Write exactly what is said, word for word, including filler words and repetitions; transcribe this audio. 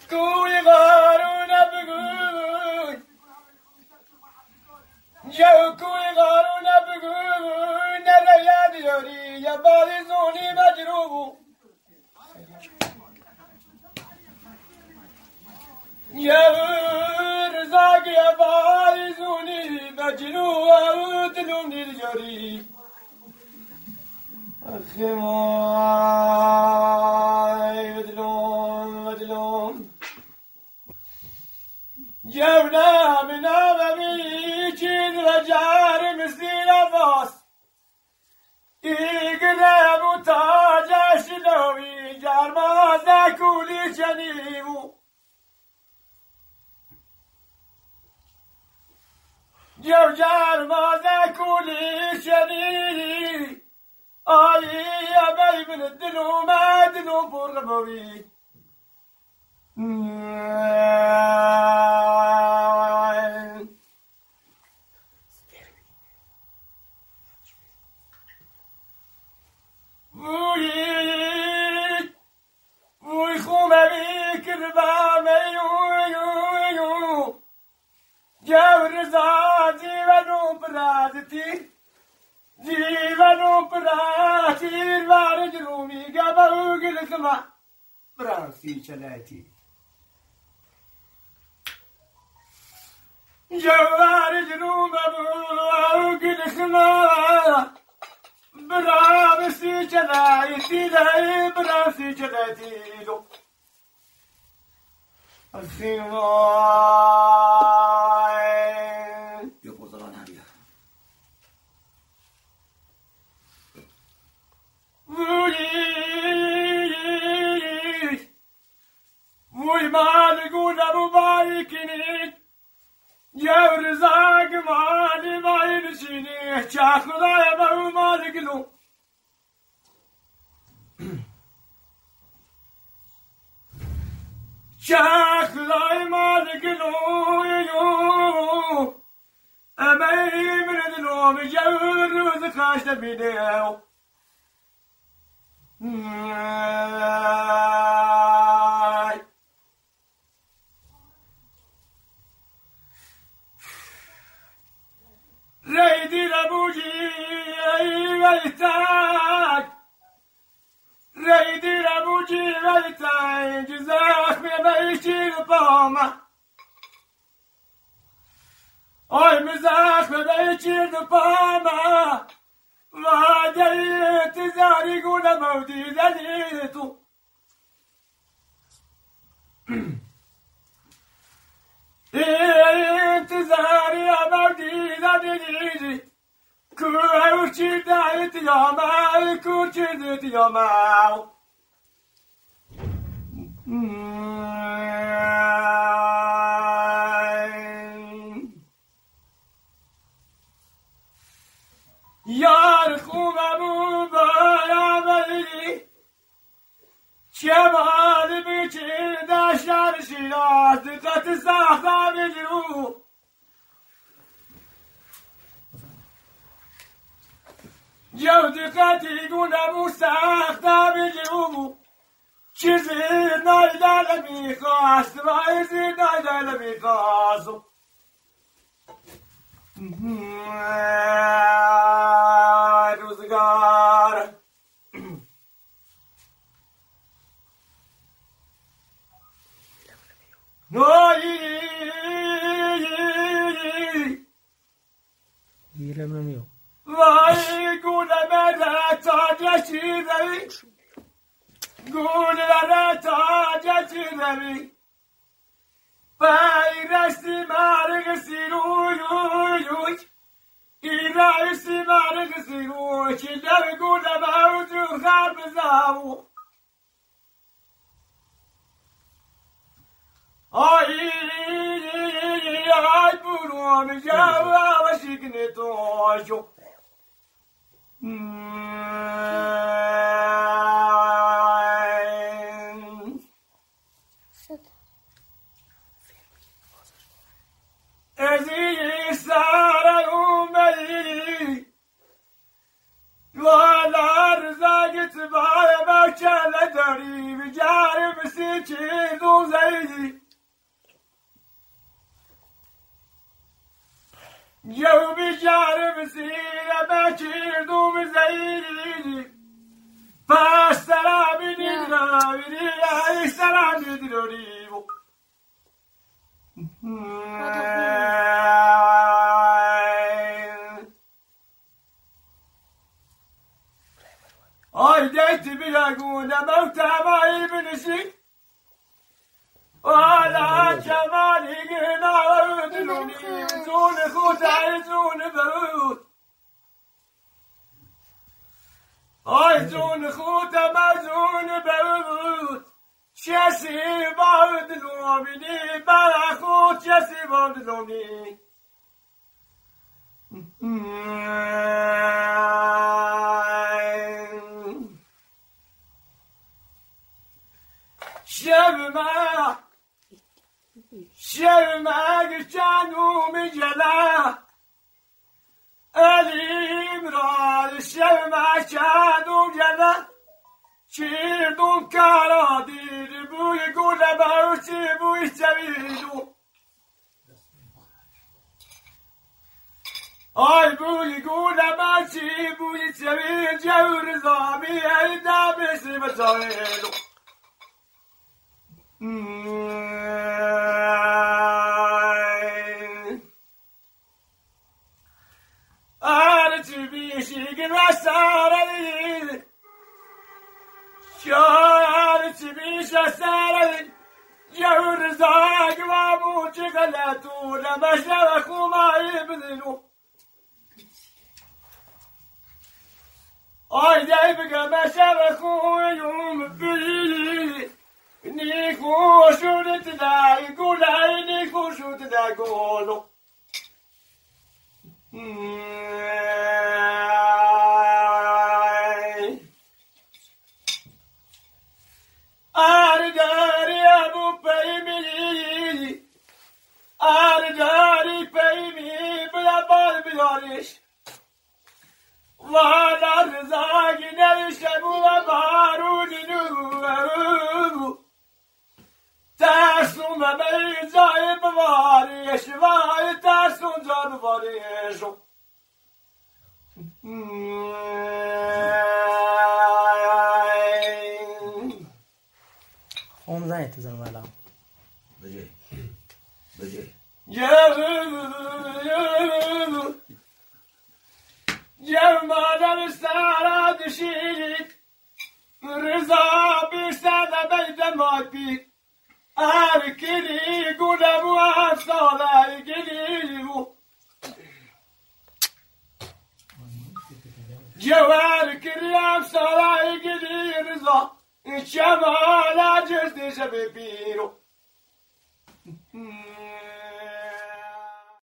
کوی قارون بگوی جو کوی قارون بگوی نره یاد یاری یا بازی زونی مجروب یا رزاق یا بازی زونی مجروب دلون دیر یاری أخي ماي مدلوم مدلوم جونا من أمامي جيد رجار مسلين أفاس إيقنا متاجا شلوي جار ما ذاكولي جنيبو جو جار ما ذاكولي جنيبو آي يا بي من الدنو ما دنو برغبوي وي وي خوما بيك ربا ميو جو رزازي ونو برازتي جيبانو براسير وارج رومي قبو قلقما براسي شلاتي جوارج روما بو قلقما براسي شلاتي لاي براسي شلاتي لو أخي ماي يقول طلعنا عليها وي مالقون ابو بايكني يا رزاق مالي ما ينسيني شاخذ يا ابو مالقلو شاخذ يا مالقلو امي من النوم جور وذكاش تبينيو ريدي لابوجي ويتاك ريدي لابوجي ويتاك جزاك بيشي الطامة اي مزاك بيشي الطامة ما جيت زاري قول مودي زنيتو انت زاري يا مودي زنيتي كوشي دايت يا ماي كوشي دايت يا ماو یار خوبم بایا بری شمال بیچی داشتر شیراز دقت ساختا بجرو جو دقتی گونمو ساختا بجرو چیزی نایدال میخواست بایزی نایدال میخواست روزگار نوی گیرم نمیو وای گونه بره تاجه چی روی گونه بره تاجه چی روی Bayraştı margısı ruy ruy İraştı margısı ruy Çiller gule mevcut garbızavu Ay ay burum Java vaşikne toşu ازی سارا اومدی والا رزاقت بای بچه داری بجار بسی چیزو دوم زیدی جو بیچاره بسیره بکیر دوم زیدی پس سرا بینید را بینید ای سرا بینید را ریو آی دیتی بیاگونه موتا مایی بنشی والا کمانی گنا دلونی زون خودای زون برود آی زون خودم زون برود کسی با دلونی برا خود کسی با دلونی شرما شرما گچانو میجلا الیم را شرما چانو جلا چیردون کارا دیر بوی گوله باوچی بوی چویدو آی بوی گوله باوچی بوی چوید جور زامی ایدا بسی بچایدو آرچی بیشی گرساره شارچی بیش ساره جور زاگ و بوچی غلطو لمشر خومایی بزنو آی دی بگم مشر خویم بلی نیکو شده تدای گولای نیکو شده تدای گولو آرداری ابو پیمی آرداری پیمی بلا بال بیارش والا رزاگی نوشتمو و بارونی نو ترسون و به جای بواریش وای ترسون جا بواریش خون زنی تو زنو الان بجای بجای یه مادر سراد شیرید رضا بیشتر بیت ماد بید ارکلی گوله بو افساده گلی بو جوار کلی افساده گلی رضا شمال جستش بپیرو